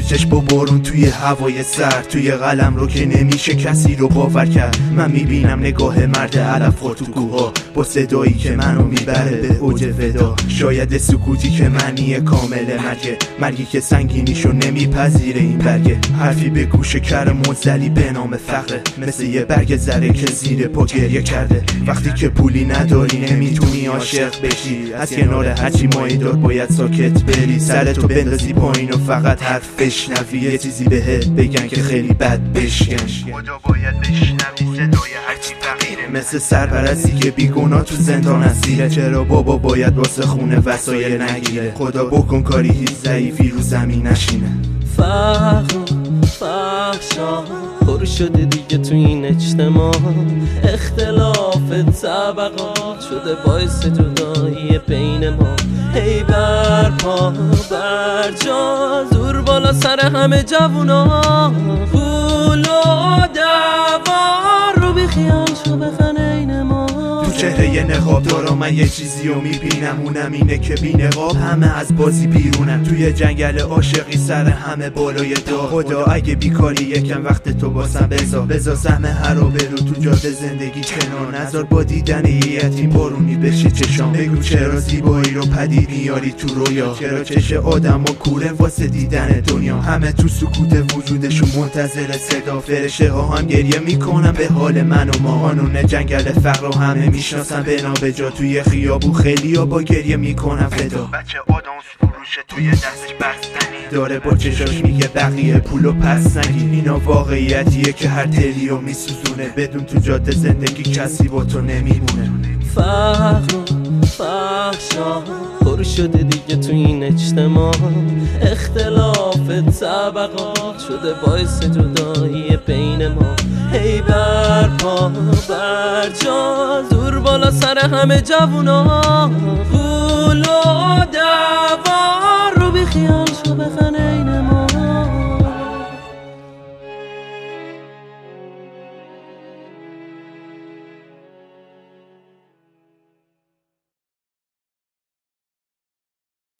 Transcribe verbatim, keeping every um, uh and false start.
چشم و بارون توی هوای سر، توی قلم رو که نمیشه کسی رو باور کرد. من میبینم نگاه مرد علف خور تو کوها، با صدایی که منو میبره به اوج ودا. شاید سکوتی که معنی کامل مرگه، مرگی که سنگینیشو نمیپذیره این برگه. حرفی به گوش کر منزلی به نام فقره، مثل یه برگ زره که زیر پا گریه کرده. وقتی که پولی نداری نمیتونی عاشق بشی، از کنار هرچی مایدار باید ساکت بری. سرتو بندازی پایین و فقط حرف بشنوی، یه چیزی بهت بگن که خیلی بد بشکن. خدا باید بشنوی صدای هرچی فقیره، مثل سرپرستی که بیگناه تو زندان اسیره. چرا بابا باید واسه خونه وسایل نگیره؟ خدا بکن کاری هیچ ضعیفی رو زمین نشینه. فقر فحشا پر شده دیگه تو این اجتماع، اختلاف طبقات شده باعث جدایی بین ما. هی برپا برجا زور بالا سر همه جوونا، پول و دوار رو بیخیال شو بخن این ما. تو چهره یه نقاب دارم من یه چیزی رو میبینم، اونم اینه که بی نقاب همه از بازی بیرونم. توی جنگل عاشقی سر همه بالای دار. خدا اگه بیکاری یکم وقت تو باسم بذار، بذار سهم هر رو برو تو جاده زندگی کنار. نذار با دیدن یه یتیم بارونی بشی چشام. بگو چرا زیبایی رو پدید میاری تو رویا، چرا چش آدم و کوره واسه دیدن دنیا. همه تو سکوت وجودشون منتظر صدا، فرشته ها هم گریه میکنن به حال من و ما. قانون جنگل فقر رو همه میشناسن بنا به جا، توی خیابون خیلی ها با گریه میکنن فدا. بچه آدم فروشه توی دستش بستنی داره، با چشاش میگه بقیه پولو پس نگیر. اینا واقعیتیه که هر تلی رو میسوزونه، بدون تو جاده زندگی کسی با تو نمیمونه. فقر فحشا پر شده دیگه تو این اجتماع، اختلاف طبقات شده باعث جدایی بین ما. هی برپا برجا زور بالا سر همه جوونا، پول و دوار